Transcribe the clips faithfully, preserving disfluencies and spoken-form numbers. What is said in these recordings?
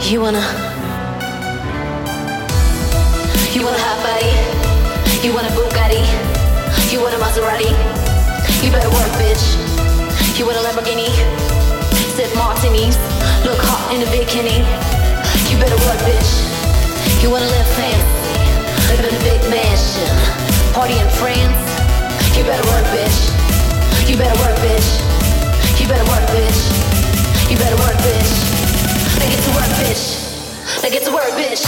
You wanna, you want a hot body, you want a Bugatti, you want a Maserati, you better work, bitch. You want a Lamborghini, sip martinis, look hot in a bikini, you better work, bitch. You wanna live fancy, live in a big mansion, party in France, you better work, bitch. You better work, bitch. You better work, bitch. You better work, bitch. They get to work, bitch. They get to work, bitch.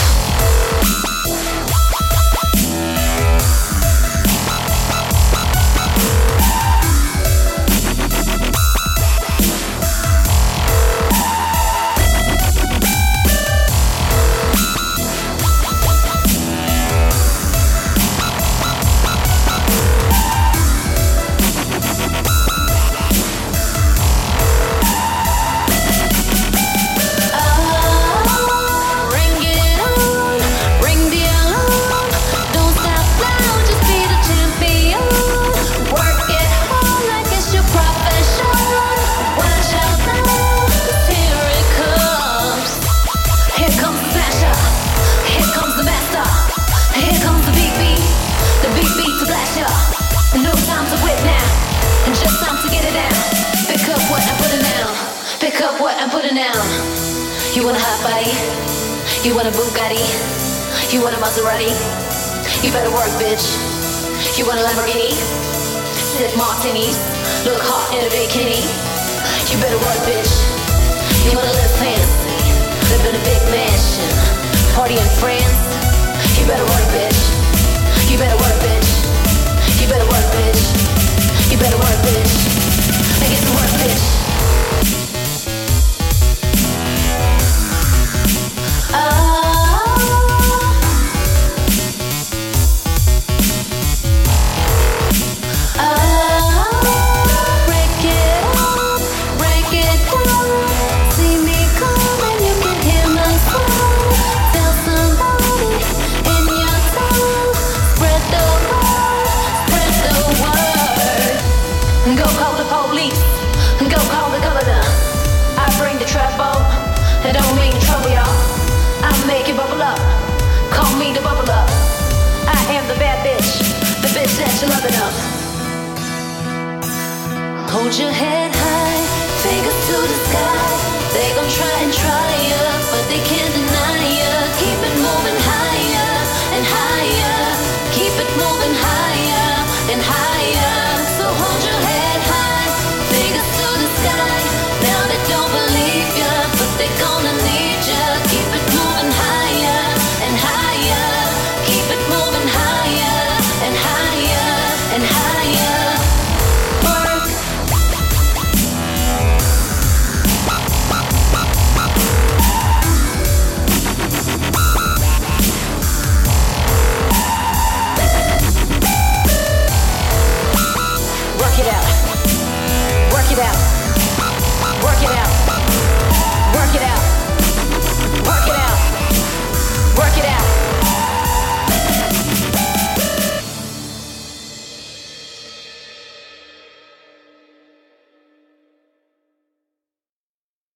You want a hot body, you want a Bugatti, you want a Maserati, you better work, bitch. You want a Lamborghini, sip martinis, look hot in a bikini, you better work, bitch. You wanna live fancy, live in a big mansion, party in France, you better work, bitch. You better work, bitch. You better work, bitch. You better work, bitch. And get to work, bitch. It don't mean trouble, y'all. I make it bubble up. Call me the bubble up. I am the bad bitch, the bitch that you love enough. Hold your head high, fingers to the sky. They gon' try and try ya, but they can't deny ya. Keep it moving higher and higher. Keep it moving higher.